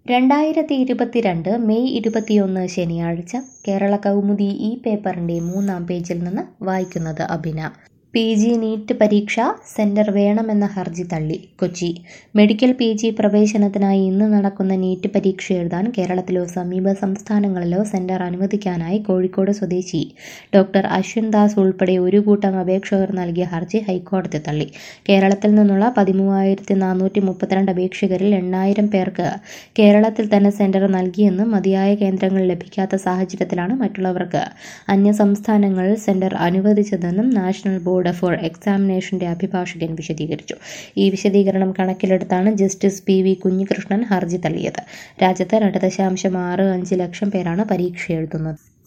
2022 May 21 ശനിയാഴ്ച കേരള കൗമുദി ഈ പേപ്പറിൻ്റെ 3-ാം പേജിൽ നിന്ന് വായിക്കുന്നത് അഭിന. PG നീറ്റ് പരീക്ഷ സെന്റർ വേണമെന്ന ഹർജി തള്ളി. കൊച്ചി മെഡിക്കൽ PG പ്രവേശനത്തിനായി ഇന്ന് നടക്കുന്ന നീറ്റ് പരീക്ഷ എഴുതാൻ കേരളത്തിലോ സമീപ സംസ്ഥാനങ്ങളിലോ സെന്റർ അനുവദിക്കാനായി കോഴിക്കോട് സ്വദേശി ഡോക്ടർ അശ്വിൻ ദാസ് ഉൾപ്പെടെ ഒരു കൂട്ടം അപേക്ഷകർ നൽകിയ ഹർജി ഹൈക്കോടതി തള്ളി. കേരളത്തിൽ നിന്നുള്ള 13,432 അപേക്ഷകരിൽ 8,000 പേർക്ക് കേരളത്തിൽ തന്നെ സെന്റർ നൽകിയെന്നും മതിയായ കേന്ദ്രങ്ങൾ ലഭിക്കാത്ത സാഹചര്യത്തിലാണ് മറ്റുള്ളവർക്ക് അന്യസംസ്ഥാനങ്ങളിൽ സെന്റർ അനുവദിച്ചതെന്നും നാഷണൽ ബോർഡ് ഫോർ എക്സാമിനേഷന്റെ അഭിഭാഷകൻ വിശദീകരിച്ചു. ഈ വിശദീകരണം കണക്കിലെടുത്താണ് ജസ്റ്റിസ് PV കുഞ്ഞികൃഷ്ണൻ ഹർജി തള്ളിയത്. രാജ്യത്ത് 2.65 ലക്ഷം പേരാണ് പരീക്ഷ എഴുതുന്നത്.